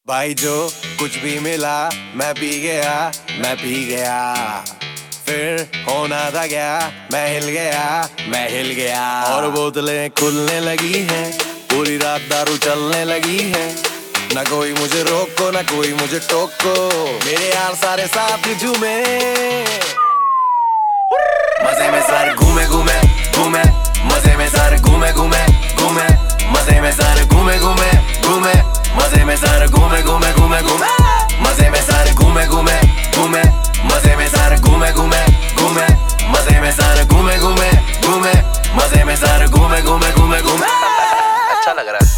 भाई जो कुछ भी मिला मैं पी गया, मैं पी गया। फिर होना था क्या, मैं हिल गया, मैं हिल गया। और बोतलें खुलने लगी हैं, पूरी रात दारू चलने लगी है। ना कोई मुझे रोको, ना कोई मुझे टोको, मेरे यार सारे साथ झूमे। मजे में सर घूमे घूमे घूमे, मजे में सर घूमे घूमे घूमे, मजे में सर घूमे घूमे घूमे, मजे में सर घूमे घूमे घूमे घूमे, मजे में सर घूमे घूमे घूमे, मजे में सर घूमे घूमे घूमे, मजे में सर घूमे घूमे घूमे, मजे में सर घूमे घूमे घूमे घूमे। अच्छा लग रहा है।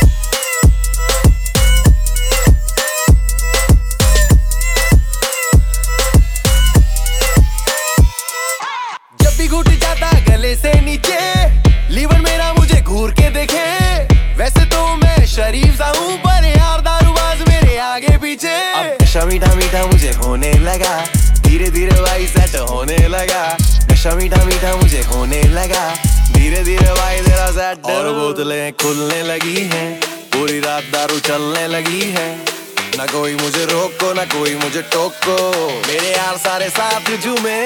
जब भी घुट जाता गले से नीचे, लीवर मेरा मुझे घूर के देखे। वैसे तो मैं शरीफ सा हूँ, पर यार दारूबाज मेरे आगे पीछे। अब नशा मीठा मीठा मुझे होने लगा, धीरे धीरे भाई सेट होने लगा। नशा मीठा मीठा मुझे होने लगा, धीरे धीरे भाई तेरा सेट। और बोतलें खुलने लगी हैं, पूरी रात दारू चलने लगी है। ना कोई मुझे रोको, ना कोई मुझे टोको, मेरे यार सारे साथ झूमे।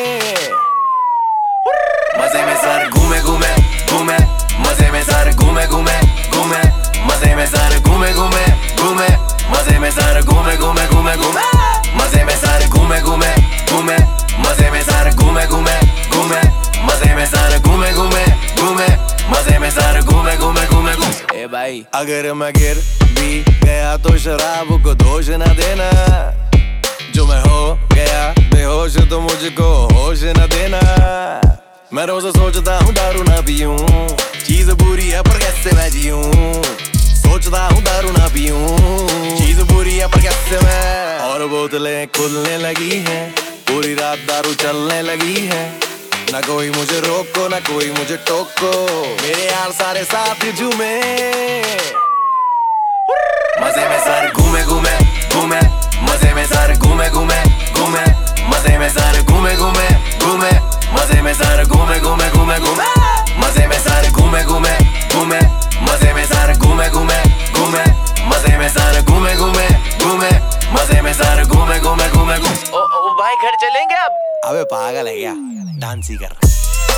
मजे में सर घूमे घूमे घूमे, मजे में सर घूमे घूमे घूमे, मजे में सर घूमे घूमे घूमे, मजे में सर घूमे घूमे घूमे घूमे, मजे में सर घूमे घूमे घूमे, मजे में सर घूमे घूमे घूमे, मजे में सर घूमे घूमे घूमे, मजे में सर घूमे घूमे घूमे घूमे। ए भाई अगर मैं गिर भी गया तो शराब को दोष न देना, जो मैं हो गया बेहोश तो मुझको होश न देना। मैं रोज सोचता हूँ दारू ना पीऊं, चीज बुरी है पर कैसे मैं जीऊं। सोचता हूँ दारू ना पीऊं, चीज बुरी है पर कैसे मैं। और बोतलें खुलने लगी हैं, पूरी रात दारू चलने लगी है। ना कोई मुझे रोको, ना कोई मुझे टोको, मेरे यार सारे साथ झूमे। मजे में सर घूमे घूमे घूमे, मजे में सर घूमे घूमे घूमे, मजे में सर घूमे घूमे घूमे, मजे में सर घूमे घूमे घूमे घूमे, मजे में सर घूमे घूमे घूमे, मजे में सर घूमे घूमे घूमे, मजे में सर घूमे घूमे घूमे, मजे में सर घूमे घूमे घूमे घूमे। ओ भाई घर चलेंगे अब? अबे पागल है क्या, डांस ही कर।